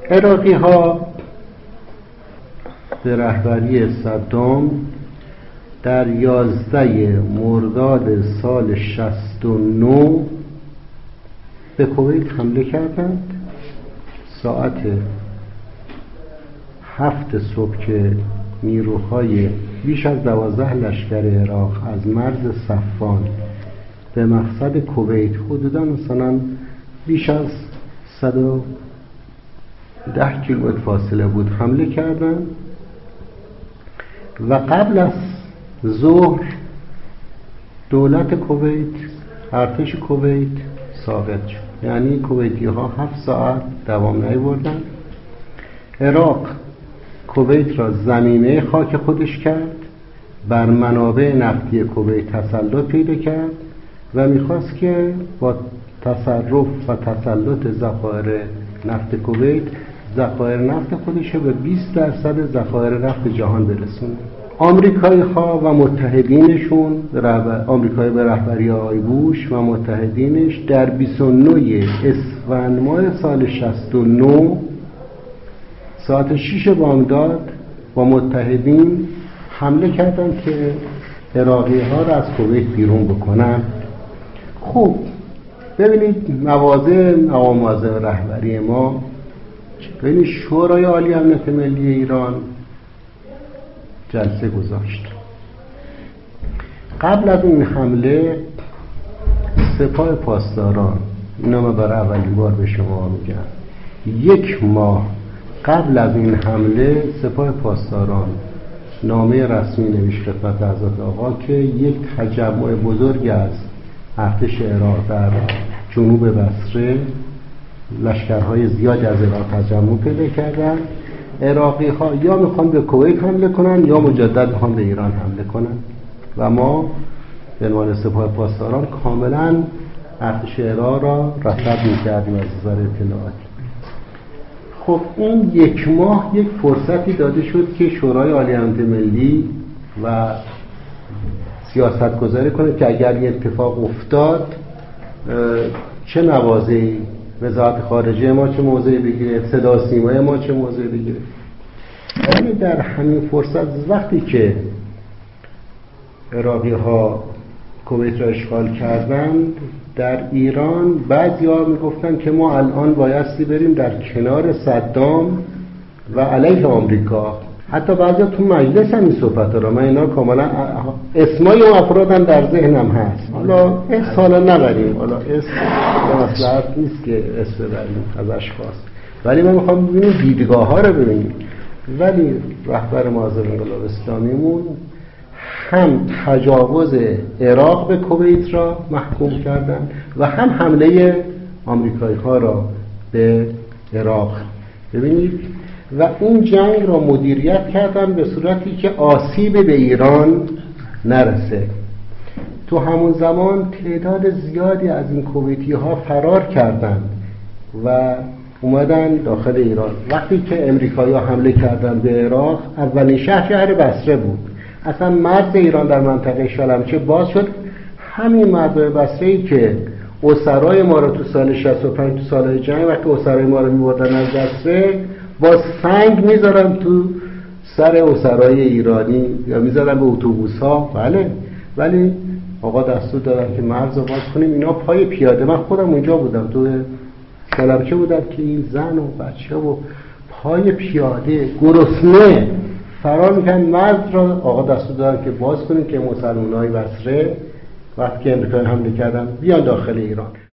عراقی ها به رهبری صدام در 11 مرداد سال 69 به کویت حمله کردند. ساعت 7 صبح که نیروهای بیش از 12 لشکر عراق از مرز صفان به مقصد کویت حدوداً مثلا بیش از 110 کیلومتر فاصله بود حمله کردند و قبل از ظهر دولت کویت، ارتش کویت ساقط شد. یعنی کویتی ها 7 ساعت دوام نیاوردند. عراق کویت را زمینه خاک خودش کرد، بر منابع نفتی کویت تسلط پیدا کرد و میخواست که با تصرف و تسلط ذخایر نفت کویت ذخایر نفت خودش رو به 20% ذخایر نفت جهان برسونه. آمریکایی ها و متحدینشون، آمریکایی به رهبری آقای بوش و متحدینش در 29 اسفند ماه سال 69 ساعت 6 بامداد با متحدین حمله کردند که عراقی ها را از کویت بیرون بکنن. خب ببینید مواضع رهبری ما، ببینید شورای عالی امنیت ملی ایران جلسه گذاشت. قبل از این حمله سپاه پاسداران، اینا من برای اولین بار به شما میگم، 1 ماه قبل از این حمله سپاه پاسداران نامه رسمی نوشت خدمت حضرت آقا که یک تجمع بزرگ از ارتش عراق در جنوب بصره، لشکرهای زیادی از عراق تجمع پیدا کردن. عراقی ها یا میخوان به کویت حمله کنن یا مجدد میخوان به ایران حمله کنن و ما به عنوان سپاه پاسداران کاملا ارتش عراق را رصد میکردیم از نظر اطلاعاتی. خب این 1 ماه یک فرصتی داده شد که شورای عالی امنیت ملی و سیاست گذاری کنه که اگر یه اتفاق افتاد چه مواضعی، وزارت خارجه ما چه موضعی بگیره، صدا سیمای ما چه موضعی بگیره. یعنی در همین فرصت وقتی که عراقی ها کویت را اشغال کردند، در ایران بعضی‌ها میگفتن که ما الان بایستی بریم در کنار صدام و علیه آمریکا. حتی بعضی‌ها تو مجلس هم این صحبت‌ها را، من اینا کاملا اسمای اون افرادم در ذهنم هست. حالا اسم حالا نبریم، حالا اسم مصلحت نیست که اسم ببریم از اشخاص، ولی من میخوام ببینیم دیدگاه‌ها رو ببینیم. ولی رهبر معظم انقلاب اسلامیمون هم تجاوز عراق به کویت را محکوم کردند و هم حمله آمریکایی ها را به عراق. ببینید و این جنگ را مدیریت کردن به صورتی که آسیب به ایران نرسه. تو همون زمان تعداد زیادی از این کویتی ها فرار کردند و اومدن داخل ایران. وقتی که امریکایی ها حمله کردن به عراق، اولین شهر بصره بود. اصلا مرز ایران در منطقه شلمچه باز شد. همین مرز بصره‌ای که اسرای ما رو تو سال 65 تو سال جنگ وقتی اسرای ما رو می‌بردن از بصره با سنگ می‌ذارن تو سر اسرای ایرانی یا می‌ذارن به اتوبوس‌ها. بله، ولی آقا دستور دادن که مرز رو باز کنیم. اینا پای پیاده، من خودم اونجا بودم تو شلمچه بودم که این زن و بچه و پای پیاده گرسنه فرار میکنن مرز را. آقا دستور دادن که باز کنیم که مسلمان‌های بصره وقتی که امریکایی حمله کردن بیان داخل ایران.